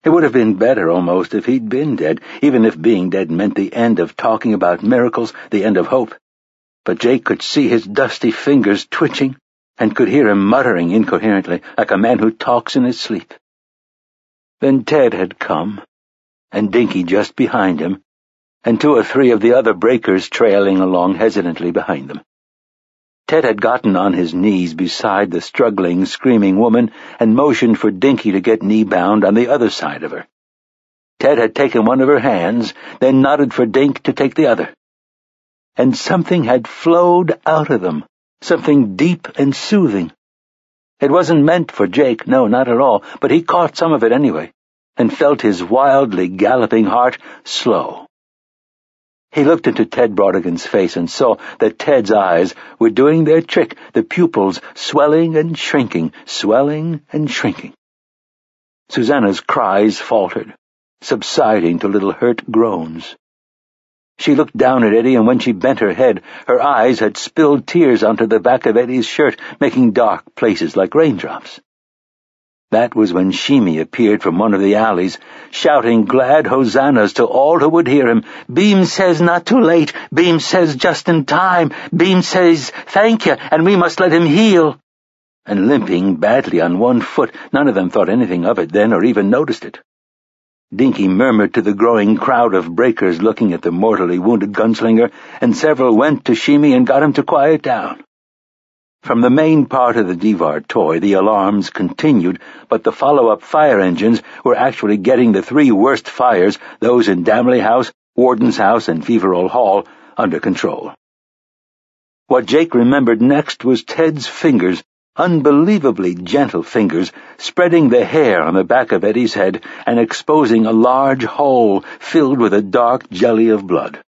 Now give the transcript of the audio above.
It would have been better, almost, if he'd been dead, even if being dead meant the end of talking about miracles, the end of hope. But Jake could see his dusty fingers twitching, and could hear him muttering incoherently, like a man who talks in his sleep. Then Ted had come, and Dinky just behind him, and 2 or 3 of the other breakers trailing along hesitantly behind them. Ted had gotten on his knees beside the struggling, screaming woman and motioned for Dinky to get knee-bound on the other side of her. Ted had taken one of her hands, then nodded for Dink to take the other. And something had flowed out of them, something deep and soothing. It wasn't meant for Jake, no, not at all, but he caught some of it anyway, and felt his wildly galloping heart slow. He looked into Ted Brodigan's face and saw that Ted's eyes were doing their trick, the pupils swelling and shrinking, swelling and shrinking. Susanna's cries faltered, subsiding to little hurt groans. She looked down at Eddie, and when she bent her head, her eyes had spilled tears onto the back of Eddie's shirt, making dark places like raindrops. That was when Shimi appeared from one of the alleys, shouting glad hosannas to all who would hear him. Beam says not too late. Beam says just in time. Beam says thank you, and we must let him heal. And limping badly on one foot, none of them thought anything of it then or even noticed it. Dinky murmured to the growing crowd of breakers looking at the mortally wounded gunslinger, and several went to Shimi and got him to quiet down. From the main part of the Devar toy, the alarms continued, but the follow-up fire engines were actually getting the 3 worst fires, those in Damley House, Warden's House, and Feverall Hall, under control. What Jake remembered next was Ted's fingers, unbelievably gentle fingers, spreading the hair on the back of Eddie's head and exposing a large hole filled with a dark jelly of blood.